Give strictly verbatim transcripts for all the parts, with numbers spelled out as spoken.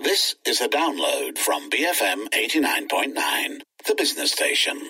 This is a download from B F M eighty-nine point nine, the business station.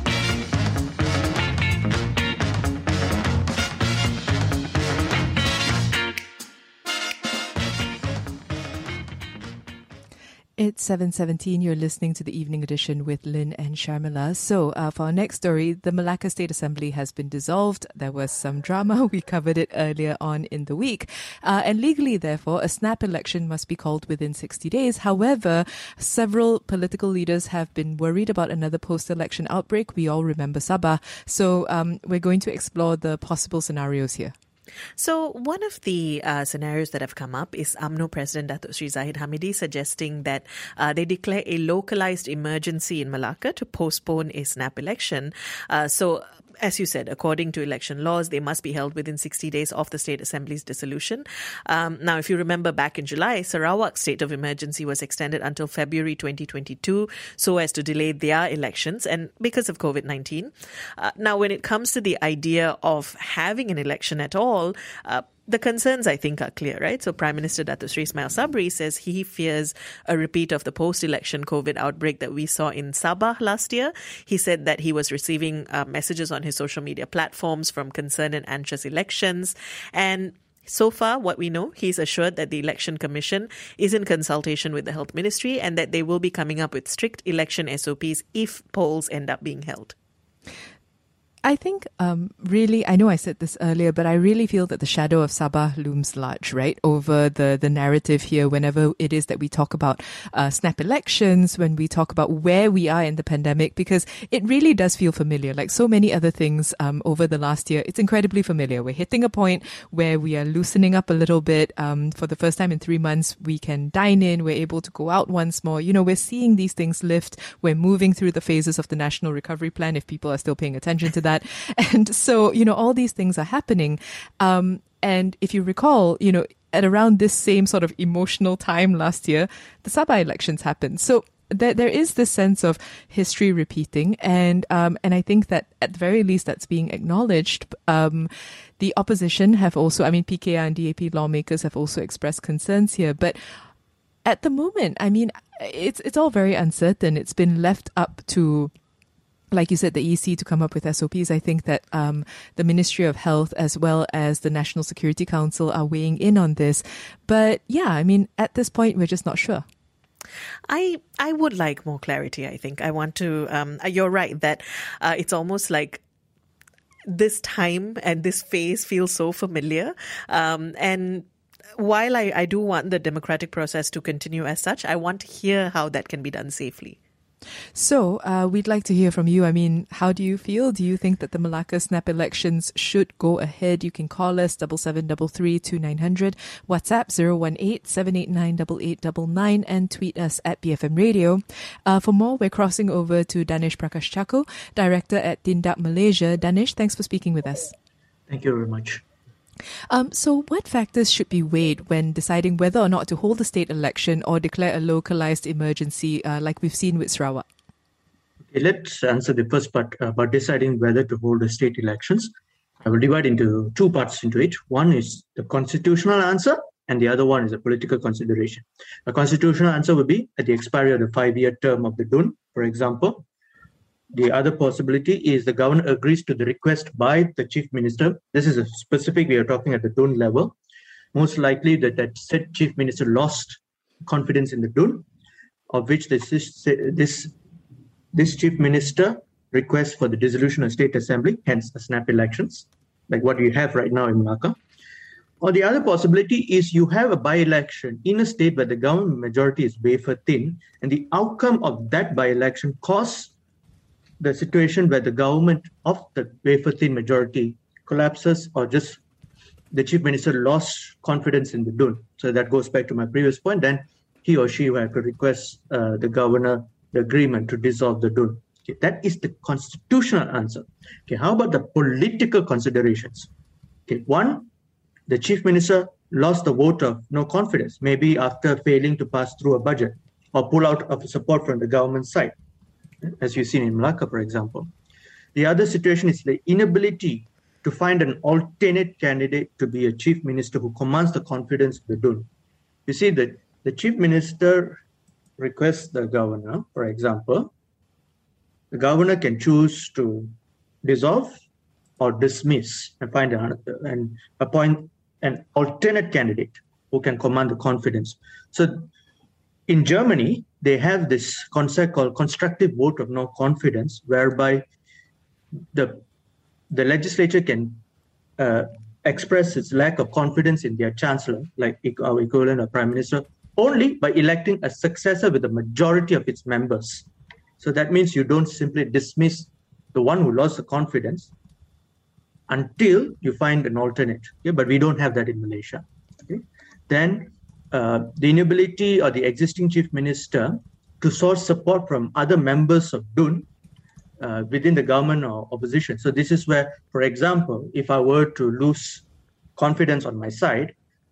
It's seven seventeen. You're listening to the Evening Edition with Lynn and Sharmila. So uh, for our next story, the Malacca State Assembly has been dissolved. There was some drama. We covered it earlier on in the week. Uh, and legally, therefore, a snap election must be called within sixty days. However, several political leaders have been worried about another post-election outbreak. We all remember Sabah. So um, we're going to explore the possible scenarios here. So one of the uh, scenarios that have come up is U M N O President Datuk Sri Zahid Hamidi suggesting that uh, they declare a localized emergency in Malacca to postpone a snap election. Uh, so as you said, according to election laws, they must be held within sixty days of the State Assembly's dissolution. Um, now, if you remember back in July, Sarawak's state of emergency was extended until February twenty twenty-two so as to delay their elections and because of COVID nineteen. Uh, now, when it comes to the idea of having an election at all, uh, the concerns, I think, are clear, right? So Prime Minister Datuk Sri Ismail Sabri says he fears a repeat of the post-election COVID outbreak that we saw in Sabah last year. He said that he was receiving uh, messages on his social media platforms from concerned and anxious elections. And so far, what we know, he's assured that the Election Commission is in consultation with the Health Ministry and that they will be coming up with strict election S O Ps if polls end up being held. I think um, really, I know I said this earlier, but I really feel that the shadow of Sabah looms large, right, over the, the narrative here whenever it is that we talk about uh, snap elections, when we talk about where we are in the pandemic, because it really does feel familiar. Like so many other things um, over the last year, it's incredibly familiar. We're hitting a point where we are loosening up a little bit. Um, for the first time in three months, we can dine in. We're able to go out once more. You know, we're seeing these things lift. We're moving through the phases of the National Recovery Plan, if people are still paying attention to that. And so, you know, all these things are happening. Um, and if you recall, you know, at around this same sort of emotional time last year, the Sabah elections happened. So there, there is this sense of history repeating. And, um, and I think that at the very least that's being acknowledged. Um, the opposition have also, I mean, P K R and D A P lawmakers have also expressed concerns here. But at the moment, I mean, it's, it's all very uncertain. It's been left up to, like you said, the E C to come up with S O Ps. I think that um, the Ministry of Health as well as the National Security Council are weighing in on this. But yeah, I mean, at this point, we're just not sure. I I would like more clarity, I think. I want to, um, you're right, that uh, it's almost like this time and this phase feels so familiar. Um, and while I, I do want the democratic process to continue as such, I want to hear how that can be done safely. So uh, we'd like to hear from you. I mean, how do you feel? Do you think that the Malacca snap elections should go ahead? You can call us seven seven three three two nine zero zero, WhatsApp zero one eight seven eight nine eight eight nine nine, and tweet us at B F M Radio. Uh, for more, we're crossing over to Danish Prakash Chako, Director at Tindak Malaysia. Danish, thanks for speaking with us. Thank you very much. Um, so what factors should be weighed when deciding whether or not to hold a state election or declare a localized emergency uh, like we've seen with Sarawak? Okay, let's answer the first part about deciding whether to hold a state elections. I will divide into two parts into it. One is the constitutional answer and the other one is a political consideration. A constitutional answer would be at the expiry of the five-year term of the D U N, for example. The other possibility is the governor agrees to the request by the chief minister. This is a specific, we are talking at the D U N level. Most likely that that said chief minister lost confidence in the D U N, of which this, this, this chief minister requests for the dissolution of state assembly, hence the snap elections, like what we have right now in Malacca. Or the other possibility is you have a by-election in a state where the government majority is wafer thin, and the outcome of that by-election causes the situation where the government of the wafer-thin majority collapses or just the chief minister lost confidence in the D U N. So that goes back to my previous point. Then he or she will have to request uh, the governor the agreement to dissolve the D U N. Okay, that is the constitutional answer. Okay, how about the political considerations? Okay, one, the chief minister lost the vote of no confidence, maybe after failing to pass through a budget or pull out of support from the government side, as you've seen in Malacca, for example. The other situation is the inability to find an alternate candidate to be a chief minister who commands the confidence of the D U N. You see that the chief minister requests the governor, for example, the governor can choose to dissolve or dismiss and find an, and appoint an alternate candidate who can command the confidence. So in Germany, they have this concept called constructive vote of no confidence, whereby the the legislature can uh, express its lack of confidence in their chancellor, like our equivalent of prime minister, only by electing a successor with a majority of its members. So that means you don't simply dismiss the one who lost the confidence until you find an alternate. Okay? But we don't have that in Malaysia. Okay? Then uh, the inability of the existing chief minister to source support from other members of D U N uh, within the government or opposition. So this is where, for example, if I were to lose confidence on my side,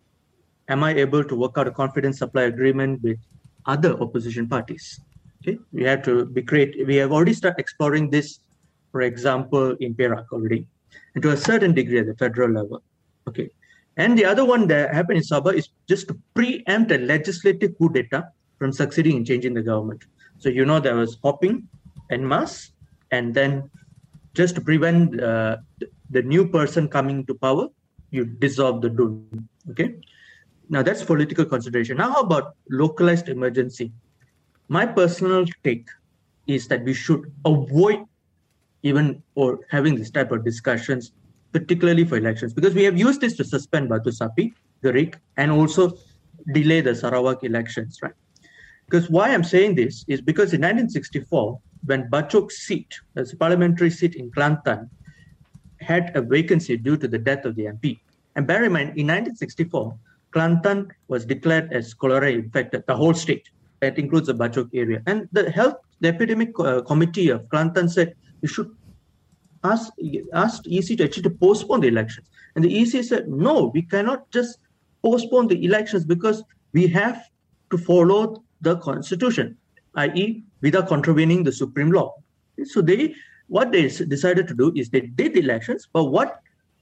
am I able to work out a confidence supply agreement with other opposition parties? Okay, we have to be creative. We have already started exploring this, for example, in Perak already, and to a certain degree at the federal level. Okay, and the other one that happened in Sabah is just to preempt a legislative coup d'etat from succeeding in changing the government. So you know there was hopping en masse, and then just to prevent uh, the new person coming to power, you dissolve the D U N. Okay. Now that's political consideration. Now how about localized emergency? My personal take is that we should avoid even or having this type of discussions, particularly for elections, because we have used this to suspend Batu Sapi, the R I C, and also delay the Sarawak elections, right? Because why I'm saying this is because in nineteen sixty-four, when Bachok's seat, as a parliamentary seat in Kelantan, had a vacancy due to the death of the M P. And bear in mind, in nineteen sixty-four, Kelantan was declared as cholera infected, the whole state. That includes the Bachok area. And the health, the epidemic uh, committee of Kelantan said you should ask, ask E C to actually to postpone the elections. And the E C said, no, we cannot just postpone the elections because we have to follow the constitution, that is without contravening the supreme law. So they, what they decided to do is they did the elections, but what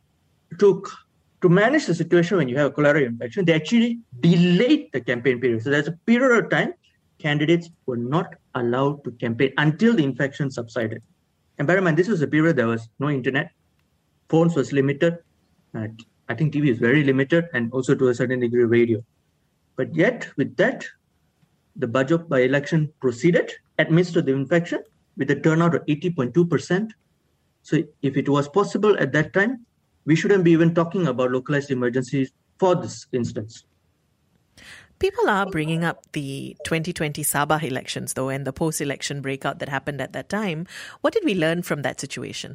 took to manage the situation when you have a cholera infection, they actually delayed the campaign period. So there's a period of time candidates were not allowed to campaign until the infection subsided. And bear in mind, this was a period there was no internet, phones was limited, uh, I think T V is very limited, and also to a certain degree radio. But yet, with that, the Bachok by-election proceeded amidst the infection with a turnout of eighty point two percent. So if it was possible at that time, we shouldn't be even talking about localized emergencies for this instance. People are bringing up the twenty twenty Sabah elections, though, and the post-election breakout that happened at that time. What did we learn from that situation?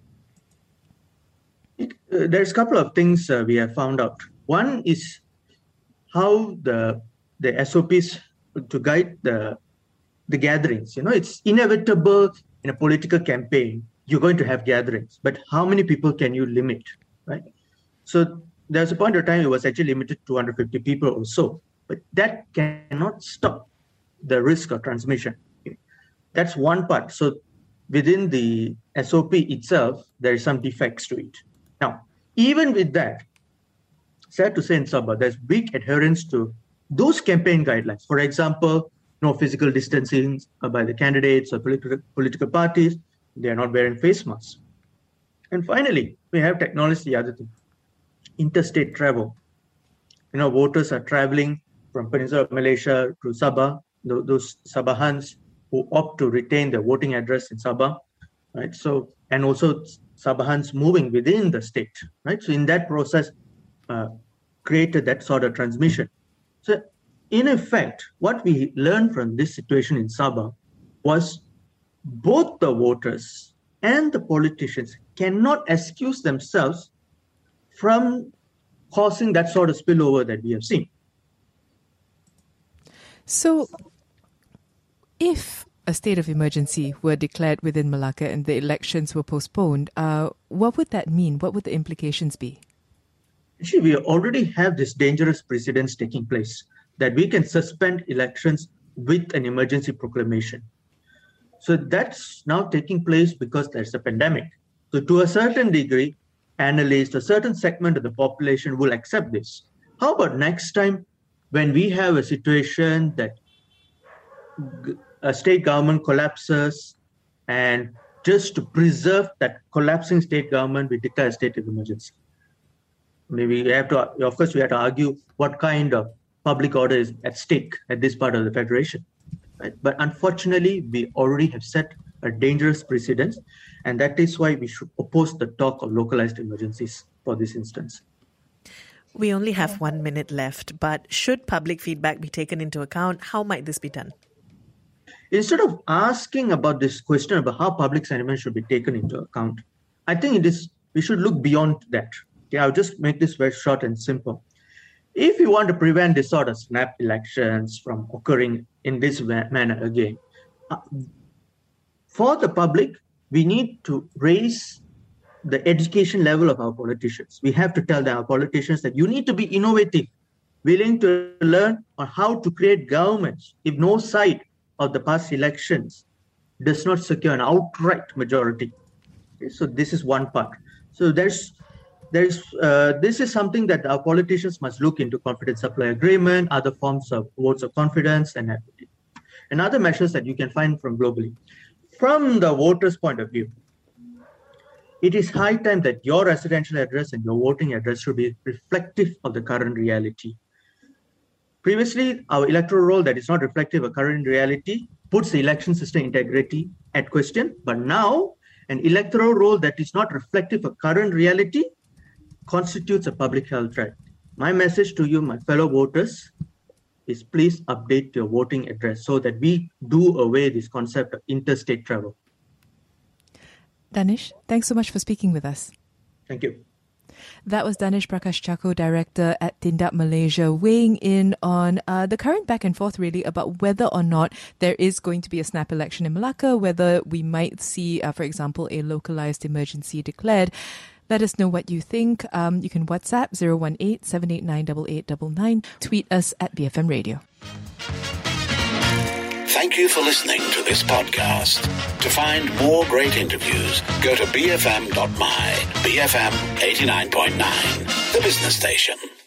It, uh, there's a couple of things uh, we have found out. One is how the the S O Ps to guide the the gatherings. You know, it's inevitable in a political campaign. You're going to have gatherings, but how many people can you limit, right? So there's a point of time it was actually limited to two hundred fifty people or so, but that cannot stop the risk of transmission. That's one part. So within the S O P itself, there is some defects to it. Now, even with that, sad to say in Sabah, there's big adherence to those campaign guidelines. For example, no physical distancing by the candidates or political, political parties. They are not wearing face masks. And finally, we have technology, the other thing, interstate travel. You know, voters are traveling from Peninsula of Malaysia to Sabah, those Sabahans who opt to retain their voting address in Sabah, right? So, and also Sabahans moving within the state, right? So in that process, uh, created that sort of transmission. So in effect, what we learned from this situation in Sabah was both the voters and the politicians cannot excuse themselves from causing that sort of spillover that we have seen. So, if a state of emergency were declared within Malacca and the elections were postponed, uh, what would that mean? What would the implications be? Actually, we already have this dangerous precedence taking place, that we can suspend elections with an emergency proclamation. So that's now taking place because there's a pandemic. So to a certain degree, analysts, a certain segment of the population will accept this. How about next time when we have a situation that a state government collapses, and just to preserve that collapsing state government, we declare a state of emergency. Maybe we have to, of course, we have to argue what kind of public order is at stake at this part of the federation. Right? But unfortunately, we already have set a dangerous precedent, and that is why we should oppose the talk of localized emergencies for this instance. We only have one minute left, but should public feedback be taken into account? How might this be done? Instead of asking about this question about how public sentiment should be taken into account, I think it is we should look beyond that. Okay, I'll just make this very short and simple. If you want to prevent this sort of snap elections from occurring in this manner again, uh, for the public, we need to raise the education level of our politicians. We have to tell our politicians that you need to be innovative, willing to learn on how to create governments if no side of the past elections does not secure an outright majority. Okay, so this is one part. So there's, there's, uh, this is something that our politicians must look into: confidence supply agreement, other forms of votes of confidence, and, and other measures that you can find from globally. From the voters' point of view, it is high time that your residential address and your voting address should be reflective of the current reality. Previously, our electoral roll that is not reflective of current reality puts the election system integrity at question. But now, an electoral roll that is not reflective of current reality constitutes a public health threat. My message to you, my fellow voters, is please update your voting address so that we do away this concept of interstate travel. Danish, thanks so much for speaking with us. Thank you. That was Danish Prakash Chako, Director at Tindap Malaysia, weighing in on uh, the current back and forth really about whether or not there is going to be a snap election in Malacca, whether we might see, uh, for example, a localized emergency declared. Let us know what you think. Um, you can WhatsApp zero one eight, seven eight nine, eight eight nine nine. Tweet us at B F M Radio. Thank you for listening to this podcast. To find more great interviews, go to b f m dot m y. B F M eighty-nine point nine, the business station.